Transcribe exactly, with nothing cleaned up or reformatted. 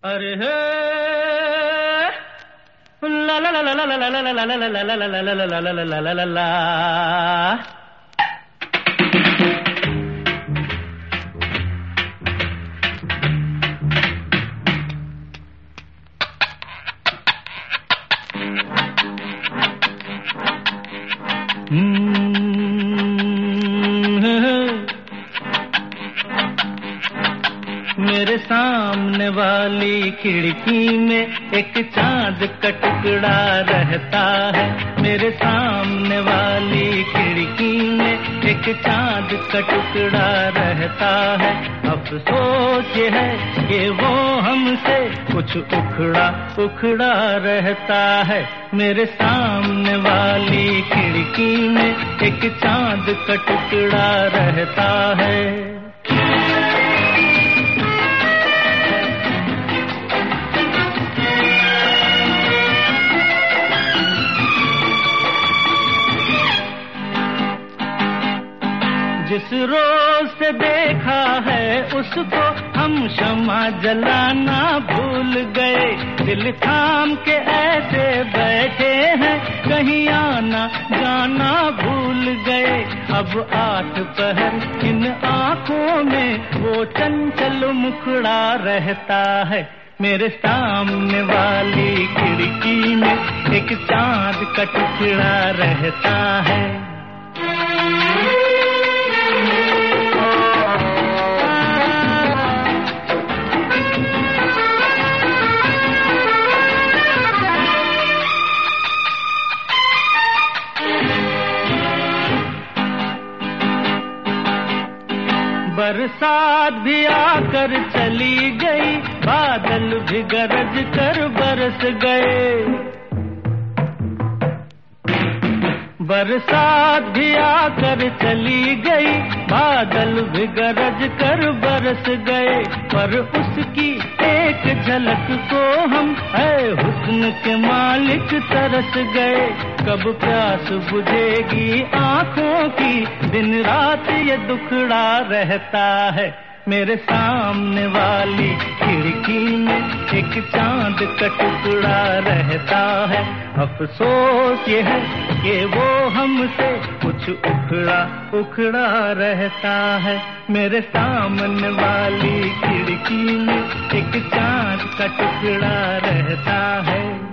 अरे हे ला ला ला ला ला ला ला ला ला ला ला ला ला ला ला ला ला। मेरे सामने वाली खिड़की में एक चांद का टुकड़ा रहता है। मेरे सामने वाली खिड़की में एक चांद का टुकड़ा रहता है। अफसोस ये है कि वो हमसे कुछ उखड़ा उखड़ा रहता है। मेरे सामने वाली खिड़की में एक चांद का टुकड़ा रहता है। जिस रोज से देखा है उसको हम शम्मा जलाना भूल गए। दिल थाम के ऐसे बैठे हैं कहीं आना जाना भूल गए। अब आठ पहर इन आँखों में वो चंचल मुखड़ा रहता है। मेरे सामने वाली खिड़की में एक चांद का टुकड़ा रहता है। बरसात भी आकर चली गई, बादल भी गरज कर बरस गए। बरसात भी आकर चली गई, बादल भी गरज कर बरस गए। पर उसकी एक झलक को हम है हुस्न के मालिक तरस गए। कब प्यास बुझेगी आँखों की, दिन रात ये दुखड़ा रहता है। मेरे सामने वाली खिड़की में एक चांद का टुकड़ा रहता है। अफसोस ये है कि वो हमसे कुछ उखड़ा उखड़ा रहता है। मेरे सामने वाली खिड़की में एक चांद का टुकड़ा रहता है।